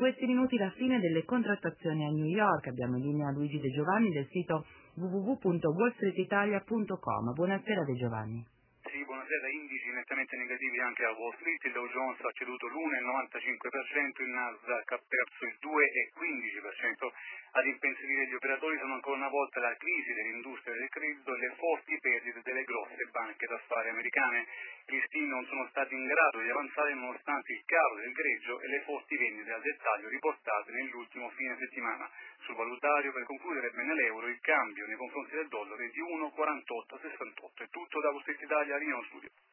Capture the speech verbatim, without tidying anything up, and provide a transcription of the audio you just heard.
questi minuti la fine delle contrattazioni a New York. Abbiamo in linea Luigi De Giovanni del sito w w w punto wall street italia punto com. Buonasera De Giovanni. Sì, buonasera. Indici nettamente negativi anche a Wall Street. Il Dow Jones ha ceduto l'uno virgola novantacinque per cento, il Nasdaq ha perso il due virgola quindici per cento. Ad impensierire gli operatori sono ancora una volta la crisi dell'industria del credito e le forti perdite delle grosse banche d'affari americane. I listini non sono stati in grado di avanzare nonostante il calo del greggio e le forti vendite al dettaglio riportate nell'ultimo fine settimana. Sul valutario, per concludere bene l'euro, il cambio nei confronti del dollaro è di uno virgola quarantotto sessantotto. È tutto da Wall Street Italia, linea studio.